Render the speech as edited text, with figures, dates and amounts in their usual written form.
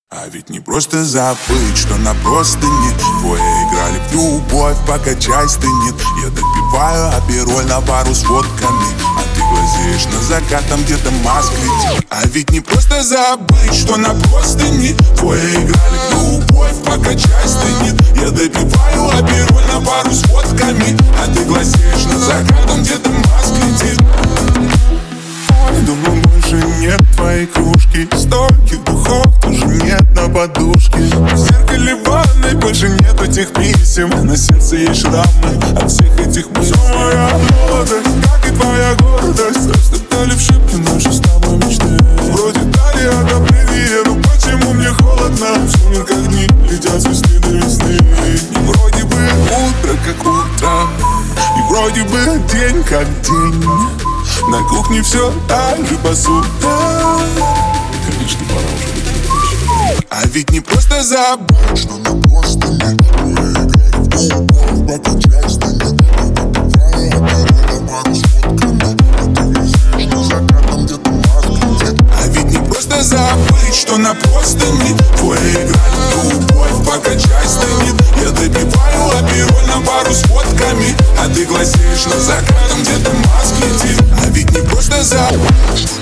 А ведь не просто забыть, что на простыне двое играли в любовь, пока чай стынет. Я допиваю апероль на пару с водками, а ты глазеешь на закат, там где-то Маск летит. А ведь не просто забыть, что на простыне двое играли в любовь, пока чай стынет. Я допиваю апероль на пару с водками, а ты глазеешь на закат, там где-то Маск летит. Думаю, больше нет твоей кружки, стольких духов тоже нет на подушке. В зеркале ванной больше нет этих писем, на сердце есть шрамы от всех этих мыслей. Все моя молодость, как и твоя гордость, растоптали в шибке наши с тобой мечты. Вроде дали одобрение, но почему мне холодно? В сумерках дни летят с весны до весны. И вроде бы утро как утро, и вроде бы день как день. На кухне все так же посуда. Конечно, пора уже выпить. А ведь не просто забыть, что на простыне двое играли в любовь, пока чай стынет. Я допиваю апероль на пару с водками, а ты глазеешь на закат, там где-то Маск летит. А ведь не просто забыть, что на простыне двое играли в любовь, пока чай стынет. Я допиваю апероль на пару с водками, а ты глазеешь на закат, там где-то Маск летит. А ведь не просто забыть.